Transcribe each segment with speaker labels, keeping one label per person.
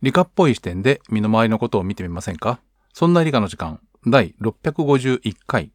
Speaker 1: 理科っぽい視点で身の回りのことを見てみませんか？そんな理科の時間第651回。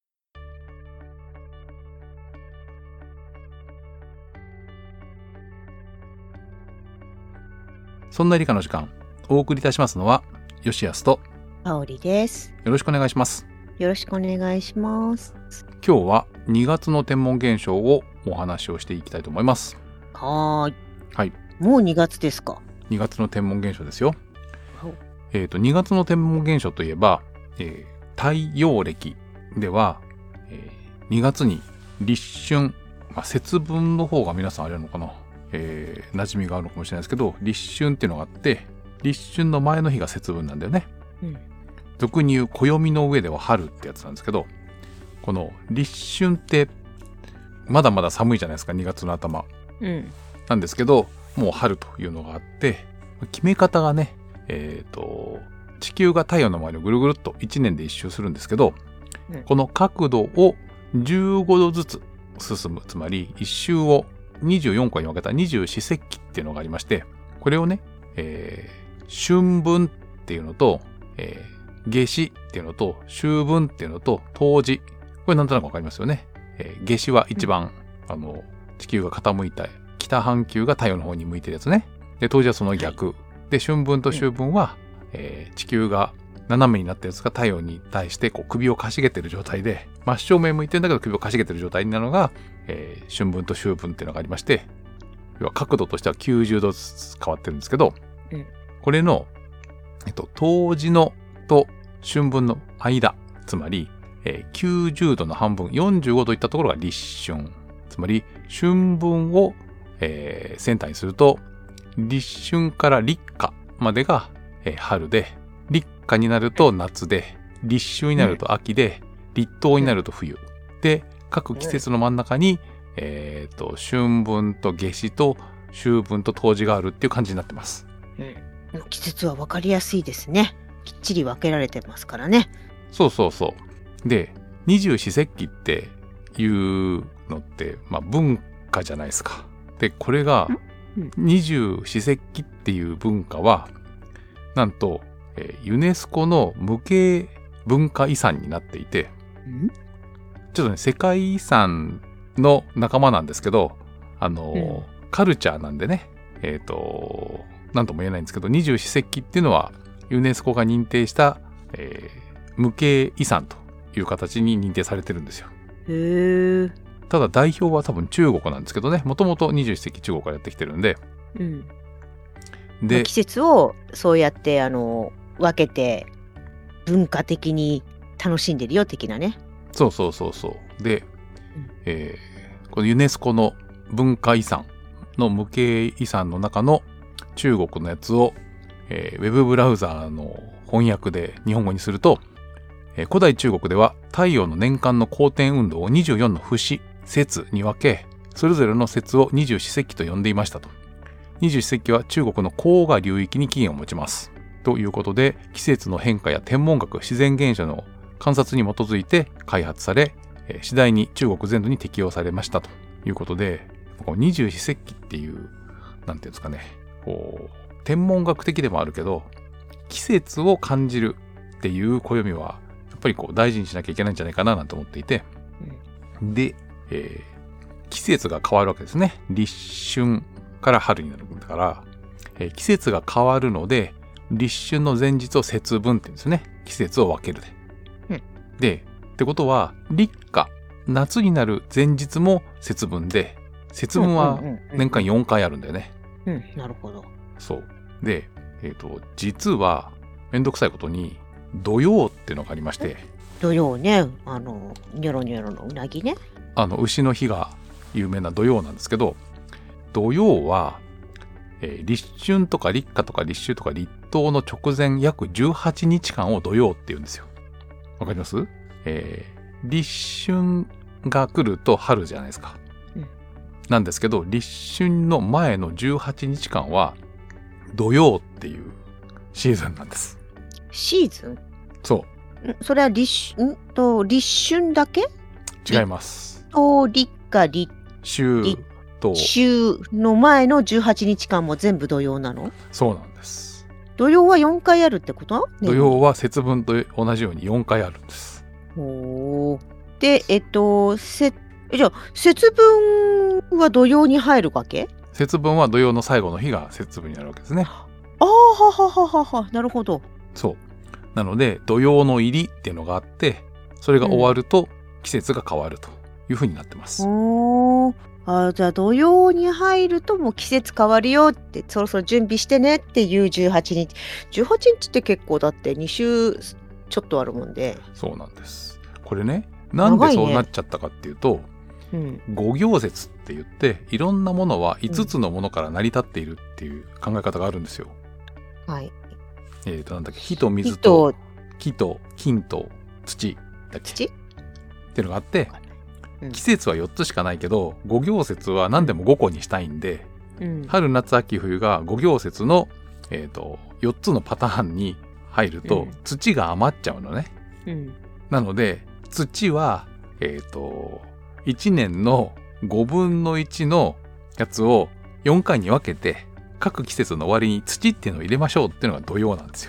Speaker 1: そんな理科の時間、お送りいたしますのは吉安と
Speaker 2: 香織です。
Speaker 1: よろしくお願いします。
Speaker 2: よろしくお願いします。
Speaker 1: 今日は2月の天文現象をお話をしていきたいと思います。
Speaker 2: はい。
Speaker 1: はい。
Speaker 2: もう2月ですか。
Speaker 1: 2月の天文現象ですよ。2月の天文現象といえば、太陽暦では、2月に立春、節分の方が皆さんあれなのかな、馴染みがあるのかもしれないですけど、立春っていうのがあって、立春の前の日が節分なんだよね。俗に言う暦の上では春ってやつなんですけど、この立春ってまだまだ寒いじゃないですか、2月の頭、なんですけど、もう春というのがあって、決め方がね、地球が太陽の周りをぐるぐるっと1年で一周するんですけど、この角度を15度ずつ進む、つまり一周を24個に分けた二十四節気っていうのがありまして、これをね、春分っていうのと、夏至っていうのと、秋分っていうのと、冬至、これなんとなくわかりますよね。夏至は一番、地球が傾いた北半球が太陽の方に向いてるやつね。で、冬至はその逆。で、春分と秋分は、地球が斜めになったやつが太陽に対してこう首をかしげてる状態で、真正面向いてるんだけど首をかしげてる状態になるのが、春分と秋分っていうのがありまして、要は角度としては90度ずつ変わってるんですけど、これの、冬至のと春分の間、つまり、90度の半分、45度いったところが立春。つまり、春分を、センターにすると、立春から立夏までが、春で、立夏になると夏で、立秋になると秋で、立冬になると冬。で、各季節の真ん中に、春分と夏至と秋分と冬至があるっていう感じになってます。
Speaker 2: 季節は分かりやすいですね。きっちり分けられてますからね。
Speaker 1: そうそうそう。で、二十四節気っていうのって、文化じゃないですか。で、これが、二十四節気っていう文化は、なんと、ユネスコの無形文化遺産になっていて、ちょっとね、世界遺産の仲間なんですけど、カルチャーなんでね、なんとも言えないんですけど、二十四節気っていうのは、ユネスコが認定した、無形遺産という形に認定されてるんですよ。ただ代表は多分中国なんですけどね、もともと二十四節気中国からやってきてるんで、
Speaker 2: で季節をそうやって分けて文化的に楽しんでるよ的なね。
Speaker 1: そうそうそうそう。で、このユネスコの文化遺産の無形遺産の中の中国のやつを、ウェブブラウザーの翻訳で日本語にすると、古代中国では太陽の年間の公転運動を24の節、節に分け、それぞれの節を二十四節気と呼んでいましたと。二十四節気は中国の黄河流域に起源を持ちます。ということで、季節の変化や天文学、自然現象の観察に基づいて開発され、次第に中国全土に適用されましたということで、二十四節気っていう、なんていうんですかね、天文学的でもあるけど、季節を感じるっていう暦は、やっぱり大事にしなきゃいけないんじゃないかななんて思っていて、で、季節が変わるわけですね。立春から春になるんだから、季節が変わるので、立春の前日を節分って言うんですね。季節を分けるで。で、ってことは、立夏、夏になる前日も節分で、節分は年間4回あるんだよね。
Speaker 2: なるほど。
Speaker 1: そう。で、実は、めんどくさいことに、土曜っていうのがありまして。
Speaker 2: 土曜ね、ニョロニョロのうなぎね。
Speaker 1: 牛の日が有名な土曜なんですけど、土曜は、立春とか立夏とか立秋とか立冬の直前約18日間を土曜って言うんですよ。わかります？立春が来ると春じゃないですか。なんですけど、立春の前の18日間は土曜っていうシーズンなんです。
Speaker 2: シーズン？
Speaker 1: そう。
Speaker 2: それは立春だけ？
Speaker 1: 違います。
Speaker 2: 立夏、立
Speaker 1: 秋と
Speaker 2: 秋の前の18日間も全部土曜なの？
Speaker 1: そうなんです。
Speaker 2: 土曜は4回あるってこと？
Speaker 1: 土曜は節分と同じように4回あるんです。
Speaker 2: おー。で、じゃあ節分は土曜に入るわけ？
Speaker 1: 節分は土曜の最後の日が節分になるわけですね。
Speaker 2: ああ、ははははは、なるほど。
Speaker 1: そう。なので土曜の入りっていうのがあって、それが終わると季節が変わるというふうになってます。
Speaker 2: おー。じゃあ土曜に入るともう季節変わるよって、そろそろ準備してねっていう18日。18日って結構だって2週ちょっとあるもんで。
Speaker 1: そうなんです。これね、なんでそうなっちゃったかっていうと、五行節って言っていろんなものは5つのものから成り立っているっていう考え方があるんですよ。
Speaker 2: はい。
Speaker 1: なんだっけ、火と水と木と金と土だっけっていうのがあって、季節は4つしかないけど五行節は何でも5個にしたいんで、春夏秋冬が五行節の、4つのパターンに入ると、土が余っちゃうのね。なので土は1年の5分の1のやつを4回に分けて各季節の終わりに土っていうのを入れましょうっていうのが土曜なんですよ。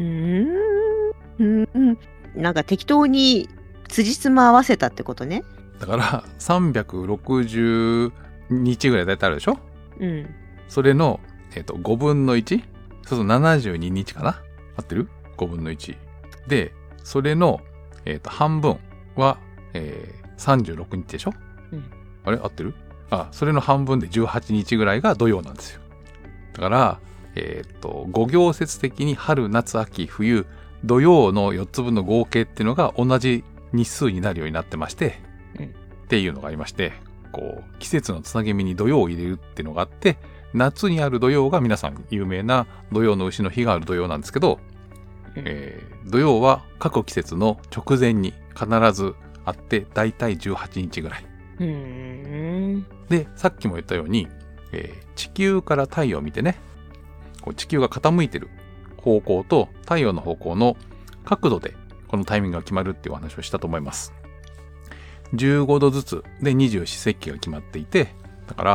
Speaker 2: なんか適当に辻褄合わせたってことね。
Speaker 1: だから360日ぐらいだいたいあるでしょ。それの、5分の 1？ そうすると72日かな。合ってる？ 5 分の1で、それの、半分は、36日でしょ。あれ合ってる？それの半分で18日ぐらいが土曜なんですよ。だから、5行節的に春夏秋冬土曜の4つ分の合計っていうのが同じ日数になるようになってまして、っていうのがありまして、こう季節のつなぎ目に土曜を入れるっていうのがあって、夏にある土曜が皆さん有名な土曜の丑の日がある土曜なんですけど、土曜は各季節の直前に必ずあって、だいたい18日ぐらい。で、さっきも言ったように、地球から太陽を見てね、こう地球が傾いてる方向と太陽の方向の角度でこのタイミングが決まるっていうお話をしたと思います。15度ずつで二十四節気が決まっていて、だから、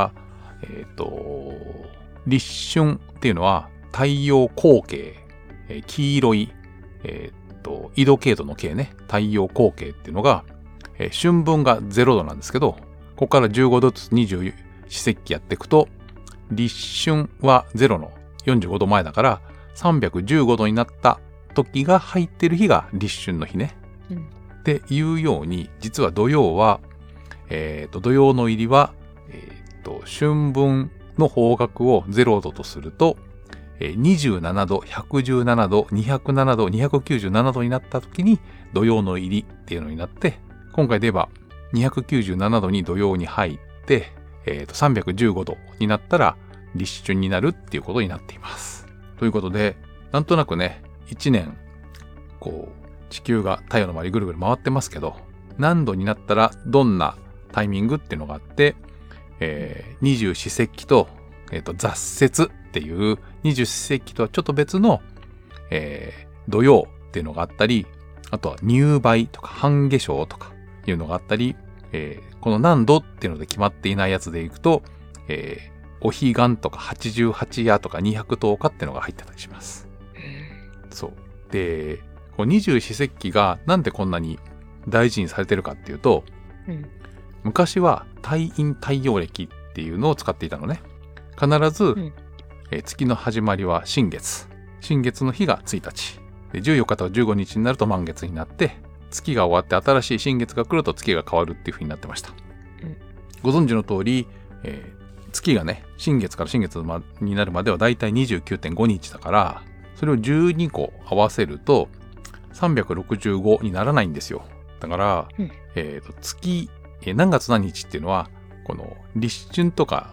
Speaker 1: 立春っていうのは太陽光景、黄色い、緯度経度の経ね、太陽光景っていうのが、春分が0度なんですけど、ここから15度ずつ二十四節気やっていくと、立春は0の45度前だから315度になった時が入ってる日が立春の日ね。っていうように、実は土曜は、土曜の入りは、春分の方角を0度とすると、27度、117度、207度、297度になった時に土曜の入りっていうのになって、今回で言えば297度に土曜に入って、315度になったら立春になるっていうことになっています。ということで、なんとなくね、1年、こう、地球が太陽の周りぐるぐる回ってますけど、何度になったらどんなタイミングっていうのがあって、二十四節気と、雑節っていう二十四節気とはちょっと別の、土曜っていうのがあったり、あとは入梅とか半夏生とかいうのがあったり、この何度っていうので決まっていないやつでいくと、お彼岸とか88夜とか210日っていうのが入ってたりします。そう。で、二十四節気がなんでこんなに大事にされてるかっていうと、昔は太陰太陽暦っていうのを使っていたのね。必ず、月の始まりは新月。新月の日が1日。で14日とか15日になると満月になって、月が終わって新しい新月が来ると月が変わるっていう風になってました。ご存知の通り、月がね、新月から新月になるまではだいたい 29.5 日だから、それを12個合わせると365にならないんですよ。だから、月、何月何日っていうのは、この立春とか、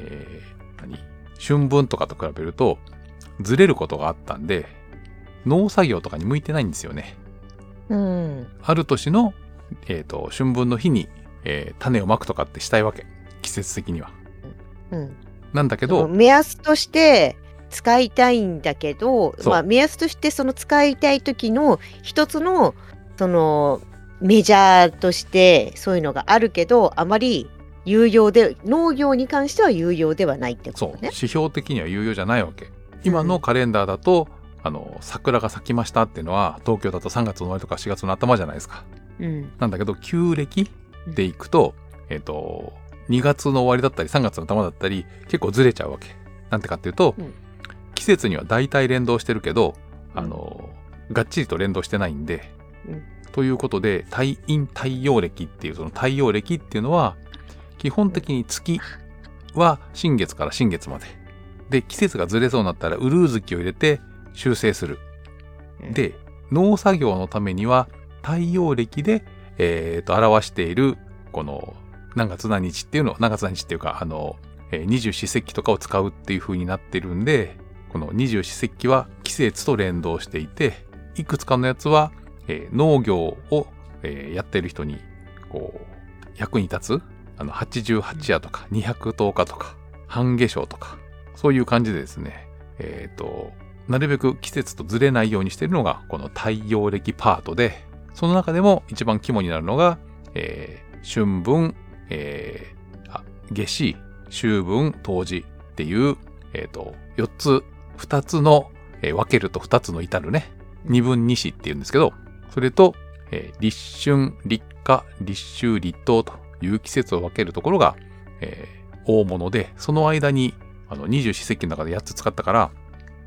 Speaker 1: 春分とかと比べるとずれることがあったんで、農作業とかに向いてないんですよね。ある年の、春分の日に、種をまくとかってしたいわけ。季節的には。なんだけど、
Speaker 2: 目安として使いたいんだけど、目安としてその使いたい時の一つのそのメジャーとしてそういうのがあるけど、あまり有用で、農業に関しては有用ではないってことね。
Speaker 1: そう、指標的には有用じゃないわけ。今のカレンダーだと、 桜が咲きましたっていうのは東京だと3月の終わりとか4月の頭じゃないですか。なんだけど旧暦でいくと、2月の終わりだったり3月の頭だったり結構ずれちゃうわけ。なんてかっていうと、季節には大体連動してるけど、がっちりと連動してないんで、ということで太陽暦っていうその太陽暦っていうのは基本的に月は新月から新月までで、季節がずれそうになったらうるう月を入れて修正する。で、農作業のためには太陽暦で、表しているこの何月何日っていうのを何月何日っていうか二十四節気とかを使うっていう風になってるんで、この二十四節気は季節と連動していて、いくつかのやつは、農業を、やってる人にこう役に立つ88夜とか210日とか半夏生とかそういう感じでですね、なるべく季節とずれないようにしているのがこの太陽暦パートで、その中でも一番肝になるのが、春分、夏至、秋分、冬至っていう、2つの、分けると2つの至るね、二分二支っていうんですけど、それと、立春、立夏、立秋、立冬という季節を分けるところが、大物で、その間に二十四節気の中で8つ使ったから、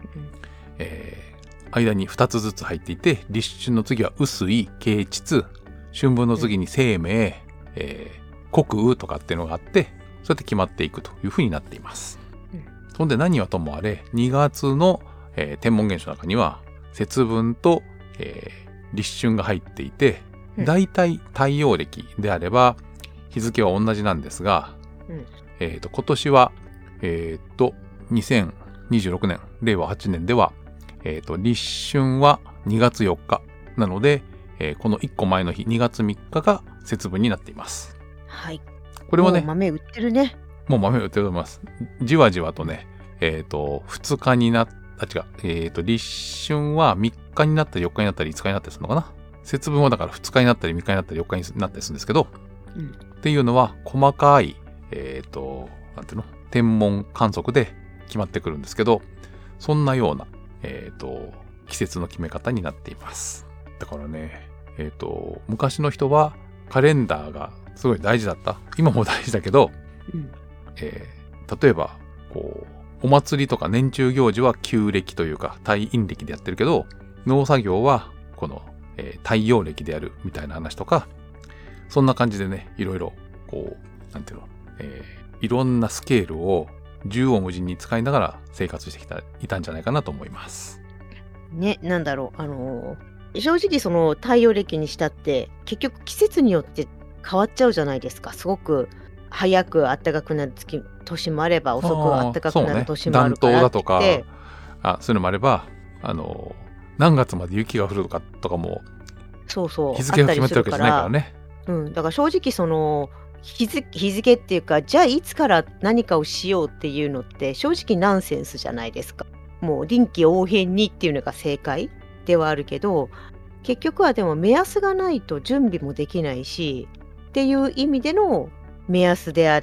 Speaker 1: 間に2つずつ入っていて、立春の次は雨水、啓蟄、春分の次に生命、穀雨とかっていうのがあって、そうやって決まっていくというふうになっています。そんで何はともあれ、2月の、天文現象の中には節分と、立春が入っていて、だいたい太陽暦であれば日付は同じなんですが、今年は、2026年、令和8年では、立春は2月4日なので、この1個前の日、2月3日が節分になっています。
Speaker 2: はい。
Speaker 1: これはね、
Speaker 2: もう豆売ってるね。
Speaker 1: もう豆売ってると思います。じわじわとね、2日になっ立春は3日になったり4日になったり5日になったりするのかな。節分はだから2日になったり3日になったり4日になったりするんですけど、っていうのは細かい、なんていうの、天文観測で決まってくるんですけど、そんなような、季節の決め方になっています。だからね、昔の人はカレンダーがすごい大事だった。今も大事だけど、例えばこうお祭りとか年中行事は旧暦というか太陰暦でやってるけど、農作業はこの、太陽暦でやるみたいな話とか、そんな感じでね、いろいろこうなんていうの、いろんなスケールを縦横無尽に使いながら生活していたんじゃないかなと思います。
Speaker 2: ね、なんだろう、正直その太陽暦にしたって結局季節によって変わっちゃうじゃないですか。すごく早く暖かくなる年もあれば遅く暖かくなる年もあるからって、
Speaker 1: 暖冬だとかそういうのもあれば、何月まで雪が降るとかも日付が決まってるわけじゃないからね。
Speaker 2: だから正直その日付っていうか、じゃあいつから何かをしようっていうのって正直ナンセンスじゃないですか。もう臨機応変にっていうのが正解ではあるけど、結局はでも目安がないと準備もできないしっていう意味での目安であって、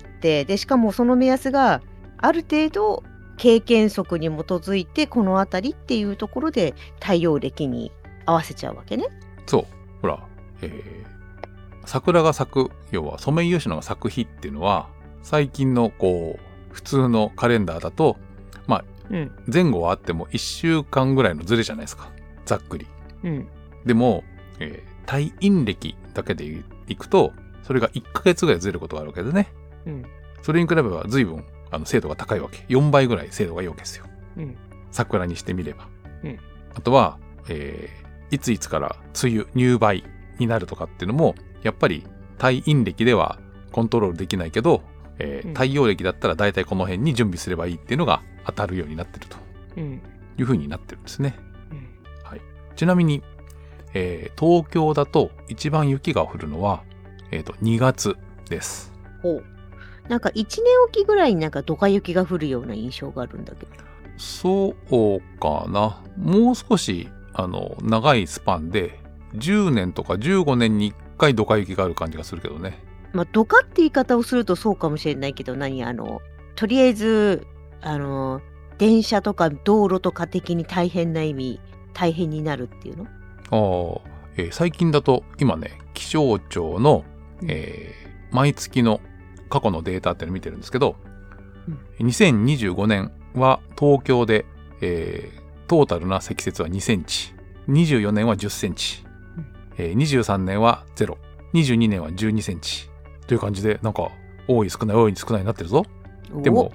Speaker 2: でしかもその目安がある程度経験則に基づいてこのあたりっていうところで太陽暦に合わせちゃうわけね。
Speaker 1: そう、ほら、桜が咲く、要はソメイヨシノが咲く日っていうのは最近のこう普通のカレンダーだと前後はあっても1週間ぐらいのズレじゃないですか、ざっくり。でも、太陰暦だけでいくとそれが1ヶ月ぐらいずれることがあるわけでね。それに比べれば随分精度が高いわけ。4倍ぐらい精度がいいわけですよ。桜にしてみれば。あとは、いついつから梅雨入梅になるとかっていうのもやっぱり太陰暦ではコントロールできないけど、太陽暦だったら大体この辺に準備すればいいっていうのが当たるようになってるというふうになってるんですね。はい、ちなみに、東京だと一番雪が降るのは、2月です。
Speaker 2: なんか1年おきぐらいになんかドカ雪が降るような印象があるんだけど。
Speaker 1: そうかな。もう少し長いスパンで10年とか15年に1回ドカ雪がある感じがするけどね。
Speaker 2: ドカって言い方をするとそうかもしれないけど、とりあえず電車とか道路とか的に大変な意味、大変になるっていうの？
Speaker 1: 最近だと今ね、気象庁の、毎月の過去のデータっていうのを見てるんですけど、2025年は東京で、トータルな積雪は2センチ、24年は10センチ、23年は0、22年は12センチという感じで、なんか多い少ない多い少ないになってるぞ。でも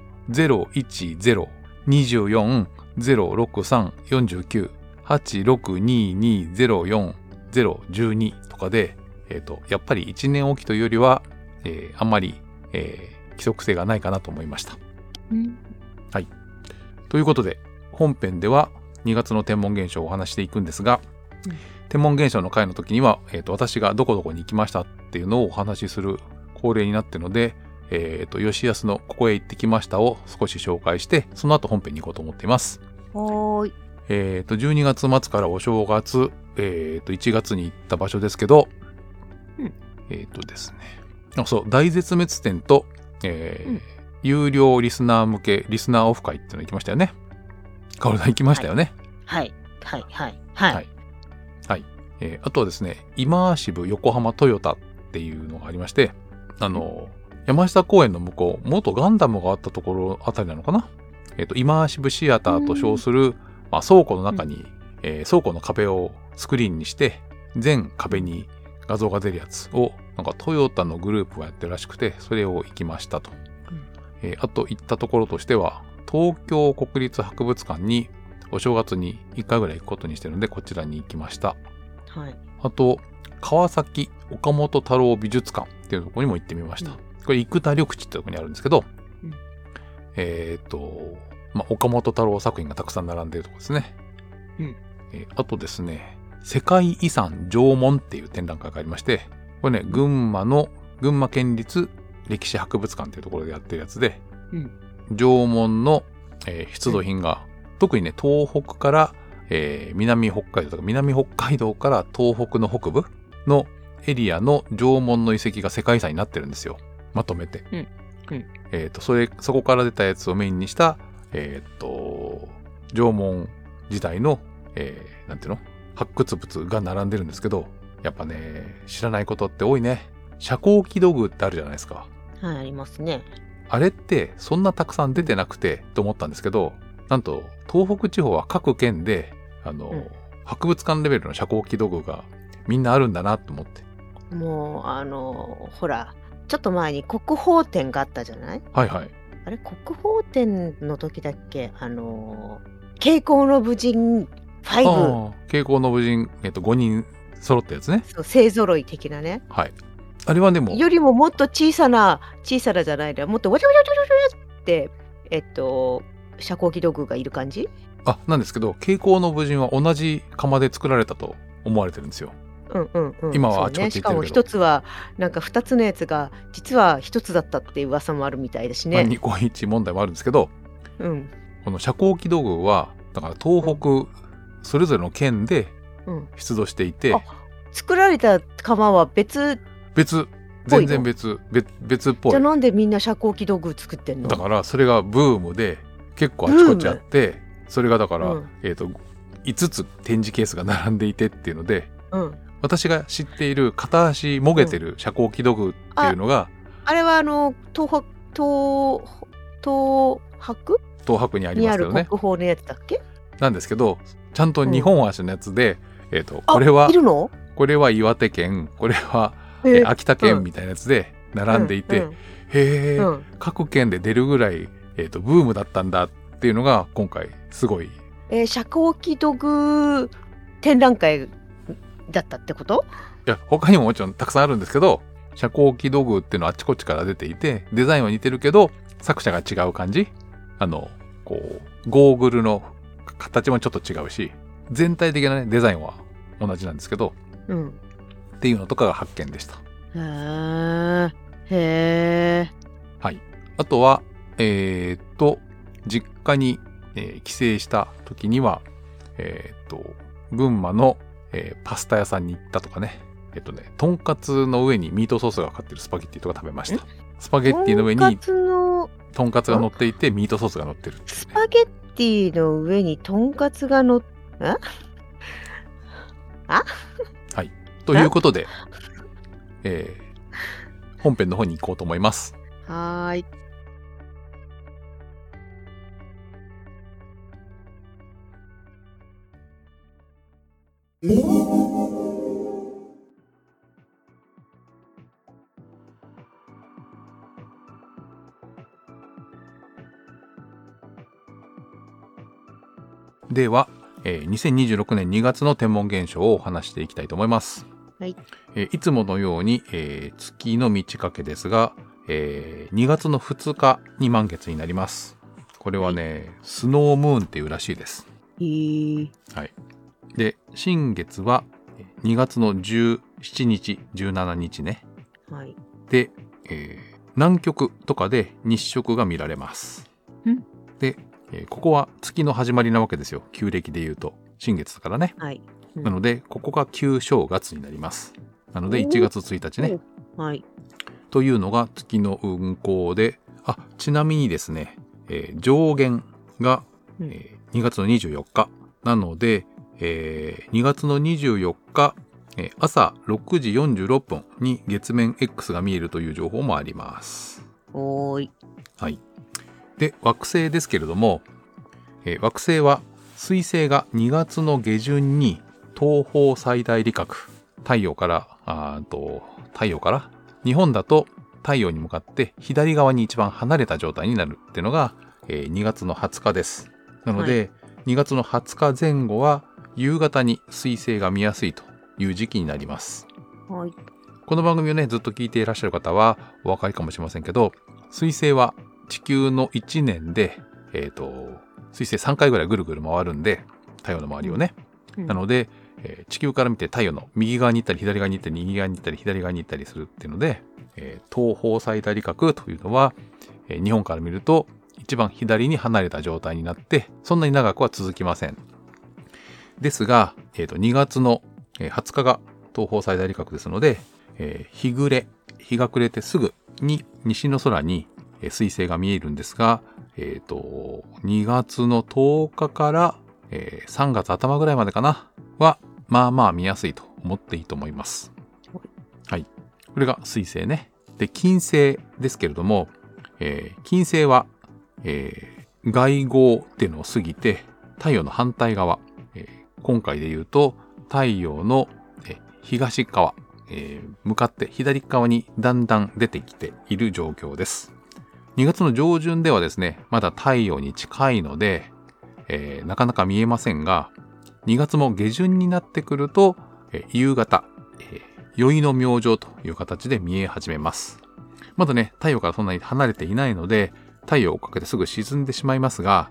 Speaker 1: 0、1、0、24、0、6、3、49、8、6、2、2、0、4、0、12とかで、やっぱり1年おきというよりは、あんまり、規則性がないかなと思いました。はい。ということで、本編では2月の天文現象をお話していくんですが、天文現象の回の時には、私がどこどこに行きましたっていうのをお話しする恒例になっているので、吉安のここへ行ってきましたを少し紹介して、その後本編に行こうと思っています。
Speaker 2: はい。
Speaker 1: 12月末からお正月、1月に行った場所ですけど、ですね。そう、大絶滅展と、有料リスナー向けリスナーオフ会っていうの行きましたよね。カオルさん行きましたよね。
Speaker 2: はい。
Speaker 1: あとはですね、イマーシブ横浜トヨタっていうのがありまして、山下公園の向こう、元ガンダムがあったところあたりなのかな。イマーシブシアターと称する、倉庫の中に、倉庫の壁をスクリーンにして、全壁に画像が出るやつを、なんかトヨタのグループがやってるらしくて、それを行きましたと。あと行ったところとしては、東京国立博物館にお正月に1回ぐらい行くことにしてるので、こちらに行きました。
Speaker 2: はい。
Speaker 1: あと、川崎岡本太郎美術館っていうところにも行ってみました。これ生田緑地ってところにあるんですけど、岡本太郎作品がたくさん並んでいるところですね。あとですね、世界遺産縄文っていう展覧会がありまして、これね、群馬県立歴史博物館っていうところでやってるやつで、縄文の、出土品が、特にね、東北から、南北海道とか、南北海道から東北の北部のエリアの縄文の遺跡が世界遺産になってるんですよ。まとめて。そこから出たやつをメインにした、縄文時代の、なんていうの？発掘物が並んでるんですけど、やっぱね、知らないことって多いね。遮光器土偶ってあるじゃないですか。
Speaker 2: はい、ありますね。
Speaker 1: あれってそんなたくさん出てなくてと思ったんですけど、なんと東北地方は各県で博物館レベルの遮光器土偶がみんなあるんだなと思って。も
Speaker 2: うほら、ちょっと前に国宝展があったじゃない？
Speaker 1: はいはい。
Speaker 2: あれ国宝展の時だっけ？傾向の武人5。
Speaker 1: 傾向の武人、5人揃ったやつね。
Speaker 2: そう、勢揃い的なね。
Speaker 1: はい。あれはでも
Speaker 2: よりももっと小さなじゃないで、もっとわちゃわちゃわちゃわちゃって遮光器土偶がいる感じ？
Speaker 1: なんですけど、傾向の武人は同じ窯で作られたと思われてるんですよ。今はあちこち行ってるけど、
Speaker 2: しかも一つはなんか2つのやつが実は1つだったっていう噂もあるみたいだしね。
Speaker 1: 2個1問題もあるんですけど、この遮光器土偶はだから東北それぞれの県で出土していて、
Speaker 2: 作られた窯は
Speaker 1: 全然別っぽい。
Speaker 2: じゃあなんでみんな遮光器土偶作ってんの？
Speaker 1: だからそれがブームで結構あちこちあって、それがだから、5つ展示ケースが並んでいてっていうので、私が知っている片足もげてる遮光器土偶っていうのが、
Speaker 2: あれは東
Speaker 1: 博にありますけどね。
Speaker 2: にある国宝のやつだっけ？
Speaker 1: なんですけど、ちゃんと2本足のやつで、これは岩手県、これは、秋田県みたいなやつで並んでいて、各県で出るぐらい、ブームだったんだっていうのが今回すごい。
Speaker 2: 遮光器土偶展覧会だったってこと？
Speaker 1: いや、他にももちろんたくさんあるんですけど、遮光器土偶っていうのはあっちこっちから出ていて、デザインは似てるけど作者が違う感じ。こうゴーグルの形もちょっと違うし、全体的なねデザインは同じなんですけど、っていうのとかが発見でした。
Speaker 2: へえ。
Speaker 1: はい。あとは実家に、帰省した時には群馬の、パスタ屋さんに行ったとかね。とんかつの上にミートソースがかかってるスパゲッティとか食べました。スパゲッティの上にとんかつが乗っていてミートソースが乗ってるっていうね。
Speaker 2: スパゲッティの上にとんかつがのっ、
Speaker 1: はい。ということで、本編の方に行こうと思います。
Speaker 2: はーい。
Speaker 1: では、2026年2月の天文現象を話していきたいと思います。
Speaker 2: はい。
Speaker 1: いつものように、月の満ち欠けですが、2月の2日に満月になります。これはね、スノームーンっていうらしいです。はい。で、新月は2月の17日、17日ね。
Speaker 2: はい。
Speaker 1: で、南極とかで日食が見られます。で、ここは月の始まりなわけですよ。旧暦で言うと。新月だからね。
Speaker 2: はい。
Speaker 1: なので、ここが旧正月になります。なので、1月1日ね。
Speaker 2: はい。
Speaker 1: というのが月の運行で、ちなみにですね、上限が、2月の24日。なので、2月の24日、朝6時46分に月面 X が見えるという情報もあります。
Speaker 2: はい。
Speaker 1: で、惑星ですけれども、惑星は水星が2月の下旬に東方最大理覚、太陽から日本だと太陽に向かって左側に一番離れた状態になるっていうのが、2月の20日です。なので、2月の20日前後は夕方に水星が見やすいという時期になります。
Speaker 2: はい。
Speaker 1: この番組をね、ずっと聞いていらっしゃる方はお分かりかもしれませんけど、水星は地球の1年で、水星3回ぐらいぐるぐる回るんで、太陽の周りをね。なので、地球から見て太陽の右側に行ったり左側に行ったり右側に行ったり左側に行ったりするっていうので、東方最大理覚というのは、日本から見ると一番左に離れた状態になって、そんなに長くは続きません。ですが、2月の20日が東方最大理覚ですので、日が暮れてすぐに西の空に水星が見えるんですが、2月の10日から、3月頭ぐらいまでかなは、まあまあ見やすいと思っていいと思います。はい。これが水星ね。で、金星ですけれども、金星は、外号っていうのを過ぎて、太陽の反対側、今回で言うと、太陽の東側、向かって左側にだんだん出てきている状況です。2月の上旬ではですね、まだ太陽に近いので、なかなか見えませんが、2月も下旬になってくると、夕方、宵の明星という形で見え始めます。まだね、太陽からそんなに離れていないので、太陽を追っかけてすぐ沈んでしまいますが、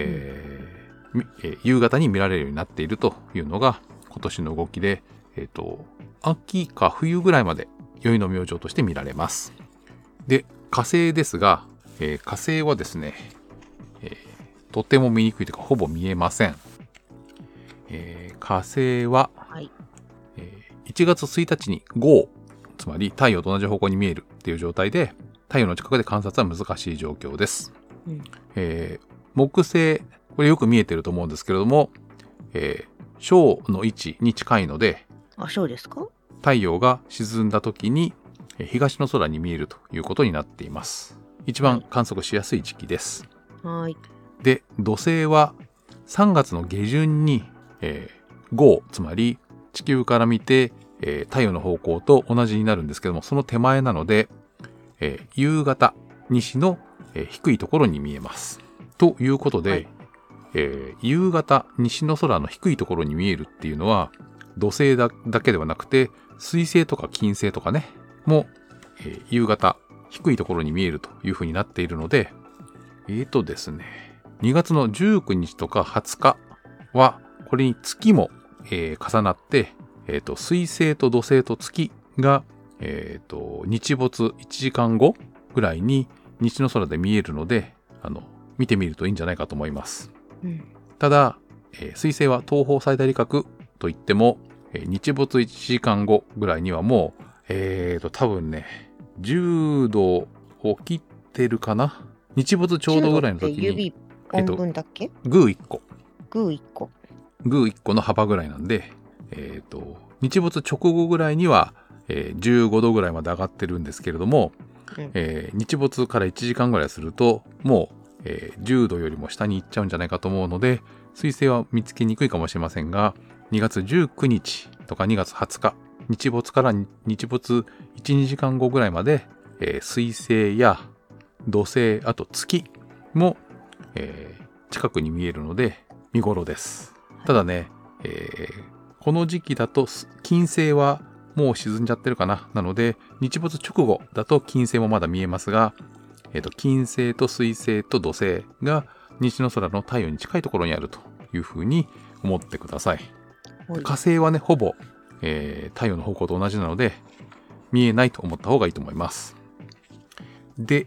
Speaker 1: 夕方に見られるようになっているというのが今年の動きで、秋か冬ぐらいまで宵の明星として見られます。で、火星ですが、火星はですね、とても見にくいというかほぼ見えません。火星は、1月1日に5、つまり太陽と同じ方向に見えるっていう状態で、太陽の近くで観察は難しい状況です。木星、これよく見えてると思うんですけれども、小の位置に近いので、
Speaker 2: そうですか？
Speaker 1: 太陽が沈んだ時に東の空に見えるということになっています。一番観測しやすい時期です。
Speaker 2: はい。
Speaker 1: で、土星は3月の下旬に、5、つまり地球から見て、太陽の方向と同じになるんですけども、その手前なので、夕方西の、低いところに見えます。ということで、夕方西の空の低いところに見えるっていうのは土星だけではなくて水星とか金星とかねも、夕方低いところに見えるというふうになっているのでですね2月の19日とか20日はこれに月も、重なって、水星と土星と月が、日没1時間後ぐらいに西の空で見えるので見てみるといいんじゃないかと思います。ただ、水星は東方最大理覚といっても、日没1時間後ぐらいにはもう、多分ね、10度を切ってるかな。日没ちょうどぐらいの時に。
Speaker 2: 音分だっけ？
Speaker 1: グー1個。
Speaker 2: グー1個。
Speaker 1: グー1個の幅ぐらいなんで、日没直後ぐらいには、15度ぐらいまで上がってるんですけれども、日没から1時間ぐらいすると、もう、10度よりも下に行っちゃうんじゃないかと思うので、彗星は見つけにくいかもしれませんが、2月19日とか2月20日、日没から日没1、2時間後ぐらいまで、彗星や土星、あと月も、近くに見えるので見頃です。ただね、この時期だと金星はもう沈んじゃってるかな。なので日没直後だと金星もまだ見えますが、金星と水星と土星が西の空の太陽に近いところにあるというふうに思ってください。火星はね、ほぼ、太陽の方向と同じなので見えないと思った方がいいと思います。で、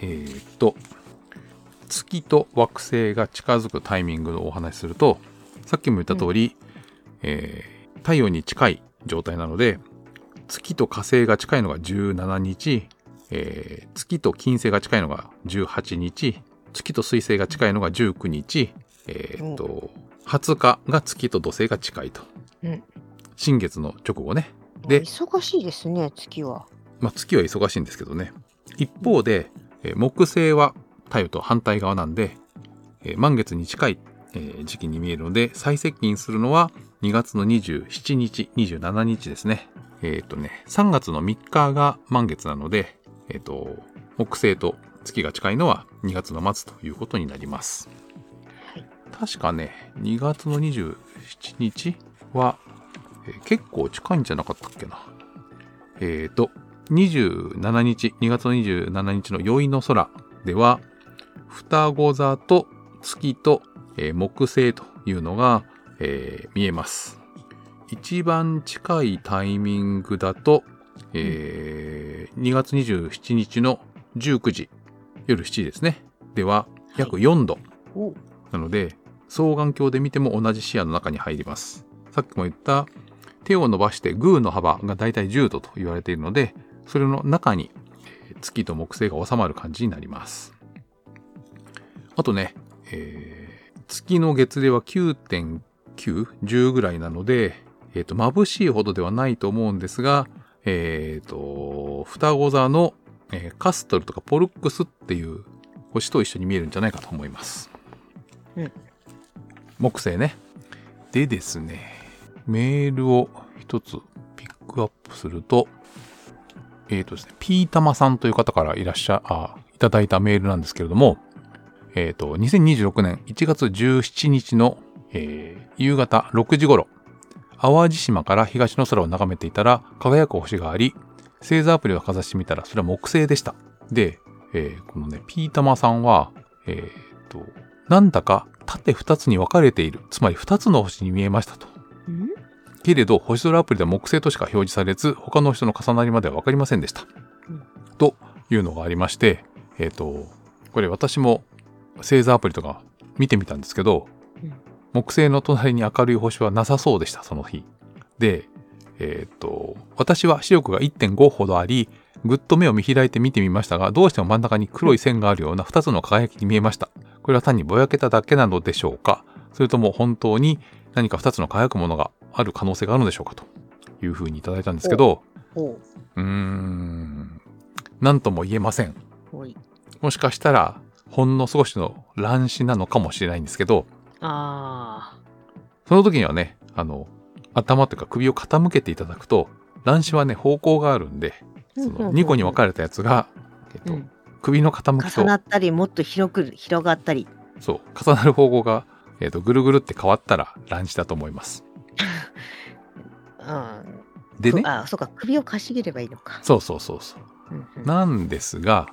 Speaker 1: 月と惑星が近づくタイミングをお話しすると、さっきも言った通り、太陽に近い状態なので、月と火星が近いのが17日、月と金星が近いのが18日、月と水星が近いのが19日、20日が月と土星が近いと。新月の直後ね。
Speaker 2: で、忙しいですね、月は。
Speaker 1: 月は忙しいんですけどね。一方で、木星は太陽と反対側なんで、満月に近い、時期に見えるので、最接近するのは2月の27日、27日ですね。3月の3日が満月なので、木星と月が近いのは2月の末ということになります。確かね、2月の27日は、結構近いんじゃなかったっけな。27日、2月の27日の宵の空では、双子座と月と、木星というのが、見えます。一番近いタイミングだと、2月27日の19時、夜7時ですね。では、約4度。なので、双眼鏡で見ても同じ視野の中に入ります。さっきも言った手を伸ばしてグーの幅がだいたい10度と言われているので、それの中に月と木星が収まる感じになります。あとね、月の月齢は 9.9、10ぐらいなので、眩しいほどではないと思うんですが、双子座の、カストルとかポルックスっていう星と一緒に見えるんじゃないかと思います。木星ね。でですね、メールを一つピックアップすると、ですね、ピータマさんという方からいただいたメールなんですけれども、2026年1月17日の、夕方6時頃、淡路島から東の空を眺めていたら輝く星があり、星座アプリをかざしてみたらそれは木星でした。で、このね、ピータマさんは、なんだか縦2つに分かれている、つまり2つの星に見えましたと。けれど、星空アプリでは木星としか表示されず、他の人の重なりまでは分かりませんでした。というのがありまして、これ私も星座アプリとか見てみたんですけど、木星の隣に明るい星はなさそうでした、その日。で、私は視力が 1.5 ほどあり、ぐっと目を見開いて見てみましたが、どうしても真ん中に黒い線があるような2つの輝きに見えました。これは単にぼやけただけなのでしょうか、それとも本当に何か2つの輝くものがある可能性があるのでしょうかというふうにいただいたんですけど、なんとも言えません。もしかしたらほんの少しの乱視なのかもしれないんですけど、その時にはね、頭というか首を傾けていただくと、乱視はね、方向があるんで、その2個に分かれたやつが、首の傾きと
Speaker 2: 重なったり、もっと広がったり、
Speaker 1: そう、重なる方向が、ぐるぐるって変わったら乱視だと思います。でね、
Speaker 2: そうか、首をかしげればいいのか。
Speaker 1: そう、なんですが、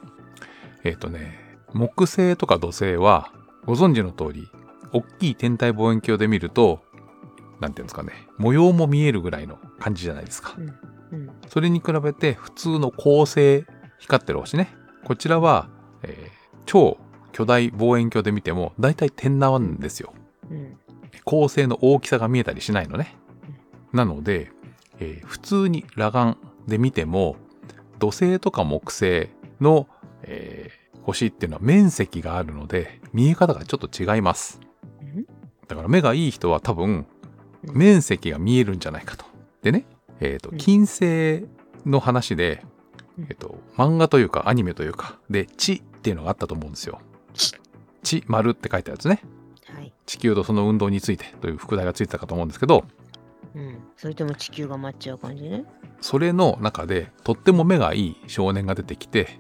Speaker 1: 木星とか土星はご存知の通り、大きい天体望遠鏡で見ると、なんていうんですかね、模様も見えるぐらいの感じじゃないですか。それに比べて普通の恒星、光ってる星ね、こちらは、超巨大望遠鏡で見てもだいたい点なんですよ。恒星の大きさが見えたりしないのね。なので、普通に裸眼で見ても土星とか木星の、 星っていうのは面積があるので見え方がちょっと違います。だから目がいい人は多分面積が見えるんじゃないかと。でね、金星の話で、漫画というかアニメというかで地っていうのがあったと思うんですよ。地丸って書いてあるやつね、
Speaker 2: はい、
Speaker 1: 地球とその運動についてという副題がついてたかと思うんですけど、
Speaker 2: それとも地球が待っちゃう感じね。
Speaker 1: それの中でとっても目がいい少年が出てきて、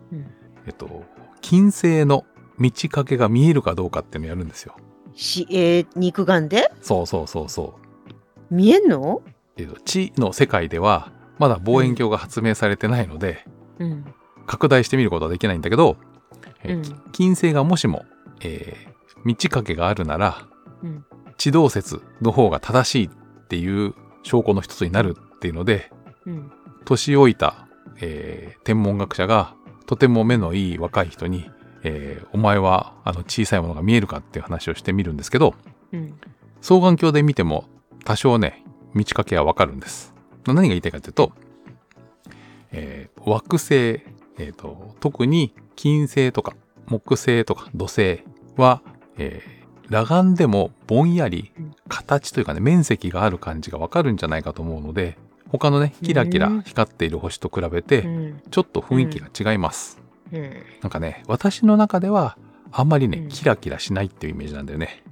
Speaker 1: 金星の満ち欠けが見えるかどうかっていうのをやるんですよ。
Speaker 2: 肉眼で？
Speaker 1: そう
Speaker 2: 見えんの？
Speaker 1: 地の世界ではまだ望遠鏡が発明されてないので、拡大して見ることはできないんだけど、金星がもしも、満ち欠けがあるなら、地動説の方が正しいっていう証拠の一つになるっていうので、年老いた、天文学者がとても目のいい若い人に、お前は小さいものが見えるかっていう話をしてみるんですけど、双眼鏡で見ても多少ね満ち欠けはわかるんです。何が言いたいかというと、惑星、特に金星とか木星とか土星は、裸眼でもぼんやり形というかね面積がある感じがわかるんじゃないかと思うので、他のねキラキラ光っている星と比べてちょっと雰囲気が違います。なんかね私の中ではあんまりねキラキラしないっていうイメージなんだよね。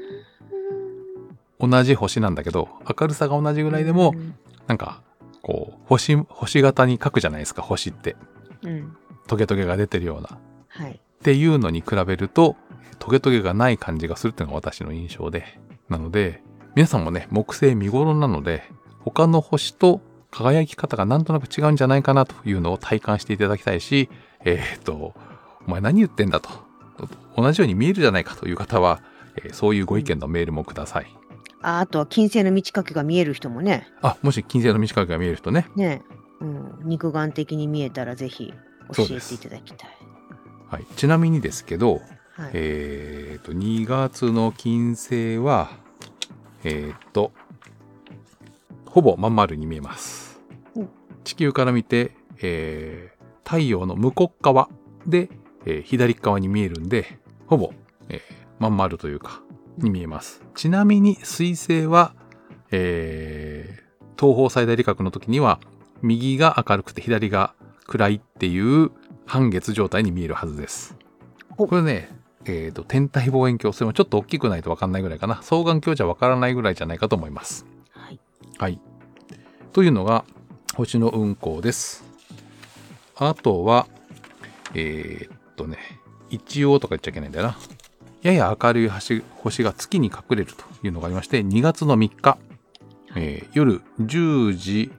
Speaker 1: 同じ星なんだけど明るさが同じぐらいでもなんかこう星型に描くじゃないですか、星って、トゲトゲが出てるような、っていうのに比べるとトゲトゲがない感じがするっていうのが私の印象で、なので皆さんもね木星見頃なので他の星と輝き方がなんとなく違うんじゃないかなというのを体感していただきたいし、お前何言ってんだと、同じように見えるじゃないかという方は、そういうご意見のメールもください。
Speaker 2: あとは金星の満ち欠けが見える人もね。
Speaker 1: もし金星の満ち欠けが見える人ね。
Speaker 2: 肉眼的に見えたらぜひ教えていただきたい。
Speaker 1: はい、ちなみにですけど、2月の金星はほぼまん丸に見えます。地球から見て、太陽の向こう側で、左側に見えるんでほぼ、まん丸というかに見えます。ちなみに水星は、東方最大理覚の時には右が明るくて左が暗いっていう半月状態に見えるはずです。これね、天体望遠鏡、それもちょっと大きくないと分かんないぐらいかな。双眼鏡じゃ分からないぐらいじゃないかと思います。はい。というのが星の運行です。あとは一応とか言っちゃいけないんだよな。やや明るい星が月に隠れるというのがありまして、2月の3日、夜10時、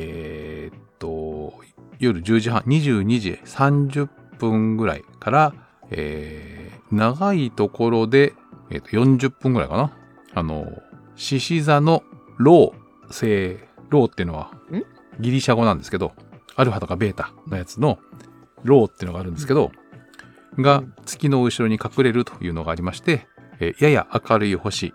Speaker 1: 夜10時半、22時30分ぐらいから、長いところで、40分ぐらいかな。獅子座のロー星、ローっていうのはギリシャ語なんですけど、アルファとかベータのやつのローっていうのがあるんですけど、が月の後ろに隠れるというのがありまして、やや明るい星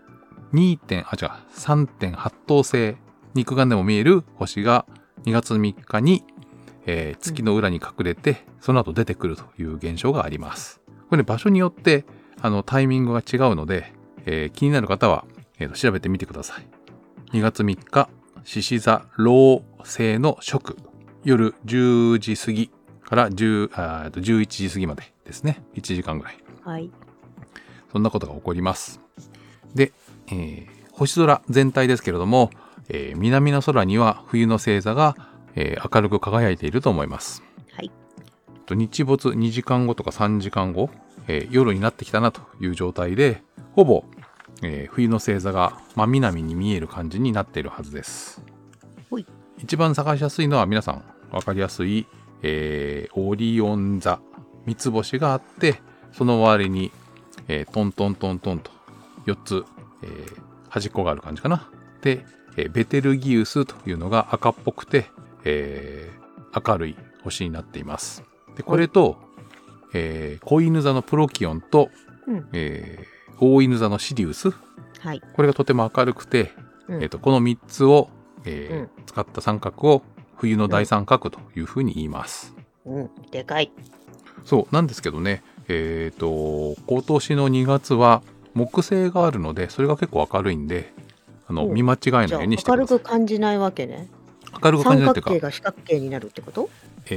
Speaker 1: 3.8 等星、肉眼でも見える星が2月3日に、月の裏に隠れてその後出てくるという現象があります。これ、場所によってタイミングが違うので、気になる方は、調べてみてください。2月3日獅子座老星の食、夜10時過ぎから11時過ぎまでですね。1時間ぐらい。
Speaker 2: はい。
Speaker 1: そんなことが起こります。で、星空全体ですけれども、南の空には冬の星座が、明るく輝いていると思います。
Speaker 2: はい。
Speaker 1: 日没2時間後とか3時間後、夜になってきたなという状態で、ほぼ、冬の星座が真南に見える感じになっているはずです。一番探しやすいのは皆さん分かりやすい、オリオン座、三つ星があって、その周りに、トントントントンと4つ、端っこがある感じかな。で、ベテルギウスというのが赤っぽくて、明るい星になっています。でこれと、子犬座のプロキオンと、大犬座のシリウス、
Speaker 2: はい、
Speaker 1: これがとても明るくて、この3つを、使った三角を冬の大三角というふうに言います。
Speaker 2: でかい。
Speaker 1: そうなんですけどね、今年の2月は木星があるので、それが結構明るいんで、見間違えないようにしてください。
Speaker 2: 明るく感じないわけね。
Speaker 1: 明るく感じないっていうか、
Speaker 2: 三角形が四角形になるってこと？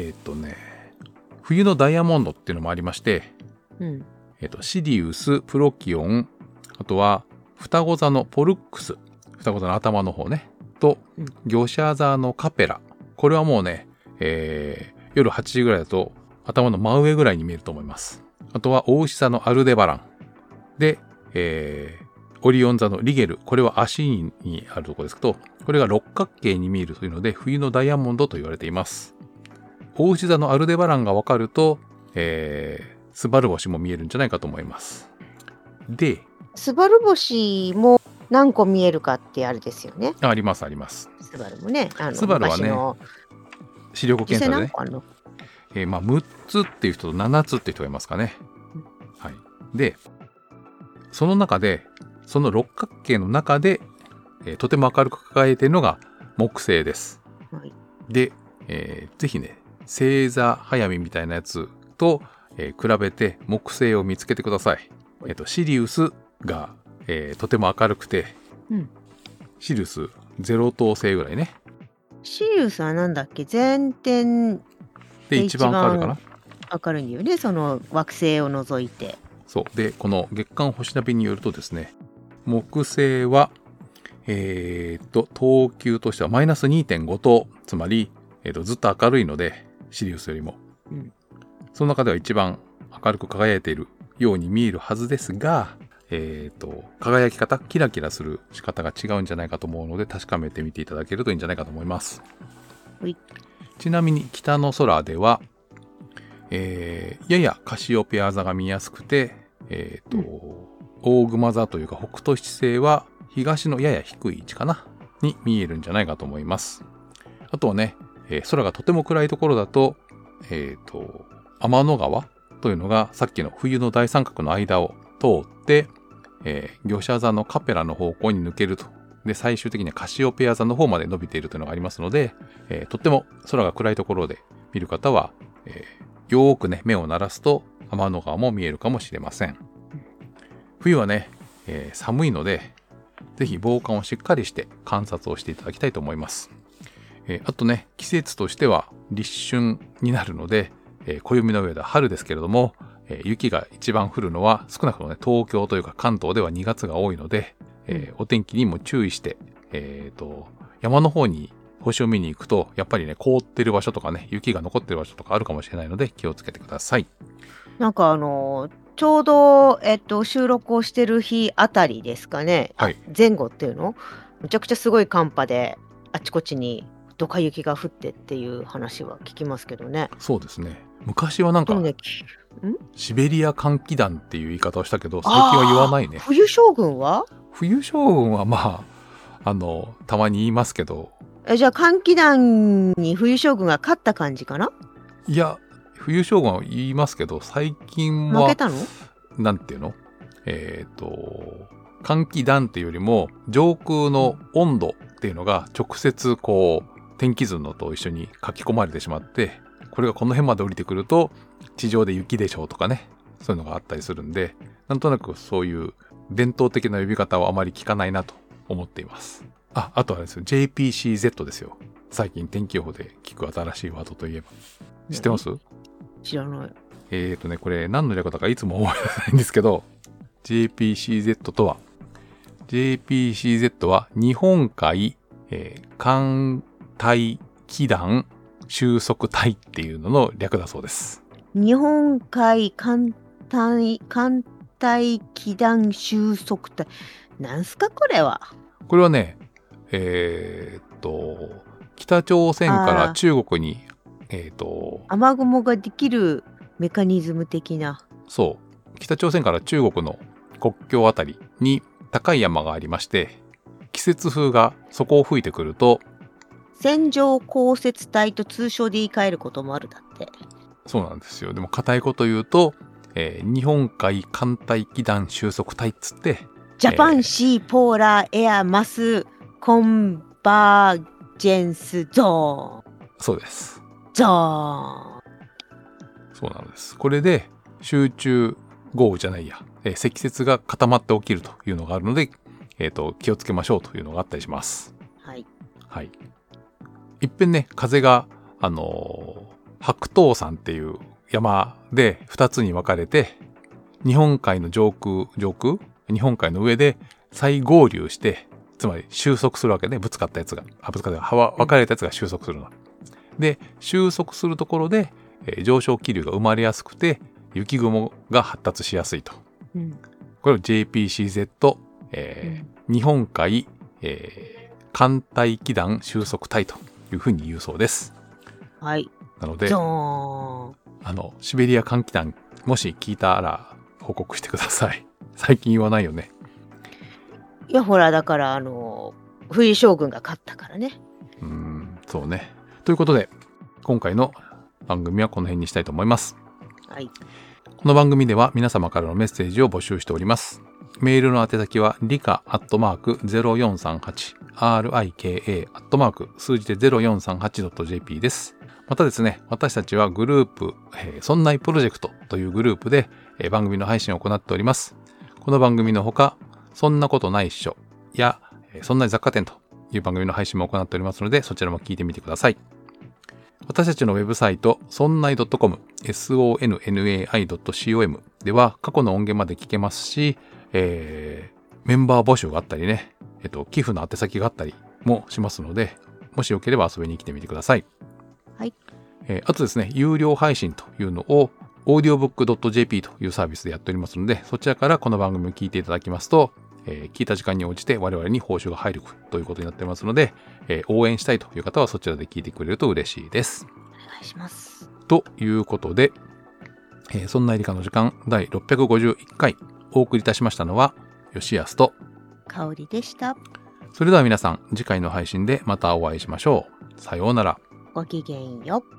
Speaker 1: 冬のダイヤモンドっていうのもありまして、
Speaker 2: うん、
Speaker 1: シリウス、プロキオン、あとは双子座のポルックス、双子座の頭の方ね、と魚舎座のカペラ。これはもうね、夜8時ぐらいだと頭の真上ぐらいに見えると思います。あとは大牛座のアルデバランで、オリオン座のリゲル、これは足にあるところですけど、これが六角形に見えるというので冬のダイヤモンドと言われています。大牛座のアルデバランが分かると、スバル星も見えるんじゃないかと思います。で、
Speaker 2: スバル星も何個見えるかってあれですよね。
Speaker 1: ありますあります。
Speaker 2: スバルもね、
Speaker 1: スバルはね、視力検査でね、6つっていう人と7つっていう人がいますかね。はい。で、その中で、その六角形の中で、とても明るく輝いているのが木星です。はい、で、ぜひね、星座早見みたいなやつと、比べて木星を見つけてください。シリウスが、とても明るくて、シリウス0等星ぐらいね。
Speaker 2: シリウスはなんだっけ、全天
Speaker 1: で一番明るいかな。
Speaker 2: 明るいんだよね、その惑星を除いて。
Speaker 1: そうで、この月間星ナビによるとですね、木星は等級としてはマイナス 2.5 等、つまり、ずっと明るいのでシリウスよりも、その中では一番明るく輝いているように見えるはずですが、輝き方、キラキラする仕方が違うんじゃないかと思うので、確かめてみていただけるといいんじゃないかと思います。ちなみに北の空では、ややカシオペア座が見やすくて、大熊座というか北斗七星は東のやや低い位置かなに見えるんじゃないかと思います。あとはね、空がとても暗いところだと、天の川というのがさっきの冬の大三角の間を通って、魚舎座のカペラの方向に抜けると。で、最終的にはカシオペア座の方まで伸びているというのがありますので、とっても空が暗いところで見る方は、よーくね、目を鳴らすと天の川も見えるかもしれません。冬はね、寒いので、ぜひ防寒をしっかりして観察をしていただきたいと思います。あとね、季節としては立春になるので、暦の上では春ですけれども、雪が一番降るのは少なくともね、東京というか関東では2月が多いので、お天気にも注意して、山の方に星を見に行くと、やっぱりね、凍ってる場所とかね、雪が残ってる場所とかあるかもしれないので、気をつけてください。
Speaker 2: なんかちょうど、収録をしてる日あたりですかね、はい、前後っていうのむちゃくちゃすごい寒波であちこちにドカ雪が降ってっていう話は聞きますけどね。
Speaker 1: そうですね。昔はなんか、シベリア寒気団っていう言い方をしたけど、最近は言わないね。
Speaker 2: 冬将軍は
Speaker 1: まあたまに言いますけど。
Speaker 2: じゃあ寒気団に冬将軍が勝った感じかな。
Speaker 1: いや、冬将軍は言いますけど、最近は
Speaker 2: 負けたの？
Speaker 1: なんていうの？寒気団っていうよりも上空の温度っていうのが直接こう天気図のと一緒に書き込まれてしまって、これがこの辺まで降りてくると地上で雪でしょうとかね、そういうのがあったりするんで、なんとなくそういう伝統的な呼び方はあまり聞かないなと思っています。あとはですよ、JPCZ ですよ。最近天気予報で聞く新しいワードといえば。知ってます？
Speaker 2: 知らない。
Speaker 1: これ何の略だかいつも思い出せないんですけど、JPCZ とは、JPCZ は日本海、寒帯気団収束帯っていうのの略だそうです。
Speaker 2: 日本海寒帯気団収束帯。なんすかこれは。
Speaker 1: これはね、北朝鮮から中国に、
Speaker 2: 雨雲ができるメカニズム的な。
Speaker 1: そう。北朝鮮から中国の国境あたりに高い山がありまして、季節風がそこを吹いてくると、
Speaker 2: 線状降雪帯と通称で言い換えることもあるだって。
Speaker 1: そうなんですよ。でも固いこと言うと、日本海寒帯気団収束帯っつって、
Speaker 2: ジャパンシーポーラーエアマスコンバージェンスゾーン。
Speaker 1: そうです。
Speaker 2: ゾーン。
Speaker 1: そうなのです。これで集中豪雨じゃないや、積雪が固まって起きるというのがあるので、気をつけましょうというのがあったりします。
Speaker 2: はい。
Speaker 1: はい。いっぺんね、風が、白頭山っていう山で2つに分かれて、日本海の上空、日本海の上で再合流して、つまり収束するわけね。分かれたやつが収束するの。で、収束するところで、上昇気流が生まれやすくて、雪雲が発達しやすいと。これを JPCZ、日本海、寒帯気団収束帯というふうに言うそうです。
Speaker 2: はい。
Speaker 1: なので、シベリア寒気団、もし聞いたら報告してください。最近言わないよね。
Speaker 2: いや、ほら、だから、冬将軍が勝ったからね。
Speaker 1: そうね。ということで、今回の番組はこの辺にしたいと思います。
Speaker 2: はい。
Speaker 1: この番組では皆様からのメッセージを募集しております。メールの宛先はrika@0438 rika@ 数字で 0438.jp です。またですね、私たちはグループ、そんないプロジェクトというグループで、番組の配信を行っております。この番組のほか、そんなことないっしょや、そんな雑貨店という番組の配信も行っておりますので、そちらも聞いてみてください。私たちのウェブサイト、そんない .com、sonnai.com では過去の音源まで聞けますし、メンバー募集があったりね、寄付の宛先があったりもしますので、もしよければ遊びに来てみてください。
Speaker 2: はい。
Speaker 1: あとですね、有料配信というのを audiobook.jp というサービスでやっておりますので、そちらからこの番組を聞いていただきますと、聞いた時間に応じて我々に報酬が入るということになっていますので、応援したいという方はそちらで聞いてくれると嬉しいです。
Speaker 2: お願いします。
Speaker 1: ということで、そんなエリカの時間第651回お送りいたしましたのは吉安と
Speaker 2: 香りでした。
Speaker 1: それでは皆さん次回の配信でまたお会いしましょう。さようなら。
Speaker 2: ごきげんよう。